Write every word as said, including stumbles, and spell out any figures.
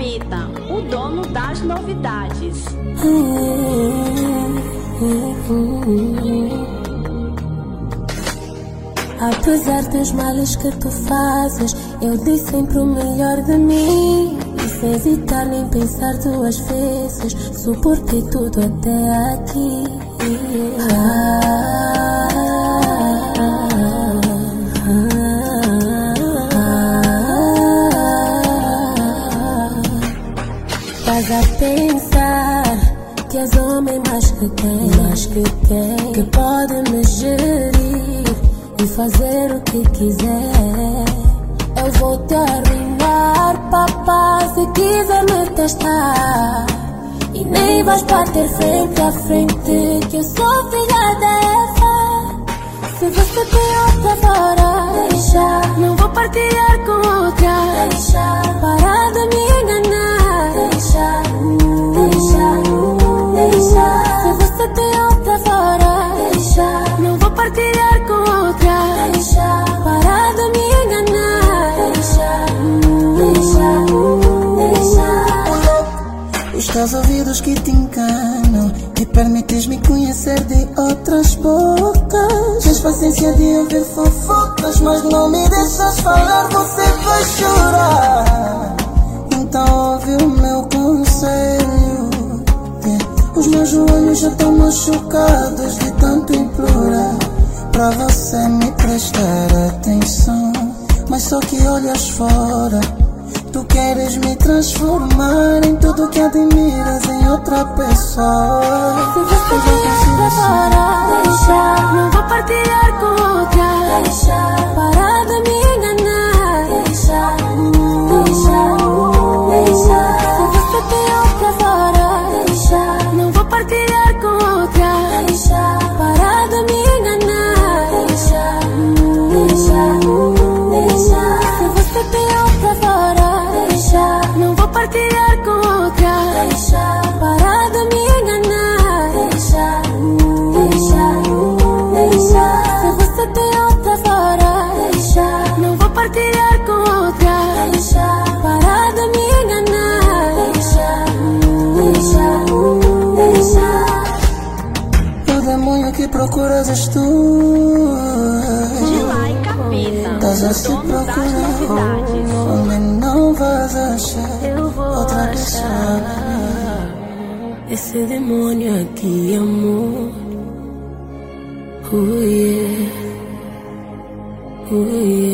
Capita, o dono das novidades. Apesar dos males que tu fazes, eu dei sempre o melhor de mim. E sem hesitar nem pensar duas vezes, suportei tudo até aqui. Ah, Estás a pensar que és homem mais que quem, mais que quem, que pode me gerir e fazer o que quiser. Eu vou te arruinar, papá, se quiser me testar. E nem vais bater frente a frente, que eu sou filha da Eva. Se você tem outra fora, deixa. Não vou partilhar com outra, deixa. Para de me enganar, deixa. Deixa, deixa. Se você tem outra fora, deixa. Não vou partilhar com outra, deixa. Para de me enganar, deixa. Deixa, deixa. Os teus ouvidos que te enganam e permites-me conhecer de outras bocas. Tens paciência de ouvir fofocas, mas não me deixas falar, você vai chorar. Então ouve o meu conselho. Yeah. Os meus joelhos já estão machucados de tanto implorar pra você me prestar atenção. Mas só que olhas fora, tu queres me transformar em tudo que admiras em outra pessoa. Se você tem outra fora, deixa. Não vou partilhar com outra, deixa. Para de me enganar, deixa. Deixa, deixa. Se você tem outra fora, deixa. Não vou partilhar com outra, deixa. Para de me enganar, deixa. Deixa, deixa. Se você tem outra fora, deixa. Não vou partilhar com outra, deixa. Para de me enganar, deixa. Deixa, deixa. Se você tem outra fora, deixa. Não vou partilhar com outra, deixa. Para de me enganar, deixa. Deixa, deixa. O demônio que procuras és tu. Gilai Capita, Estás a se o dono das novidades. procurar, onde não vais achar Eu vou outra pessoa. achar esse demônio aqui, amor. Oh yeah, oh yeah.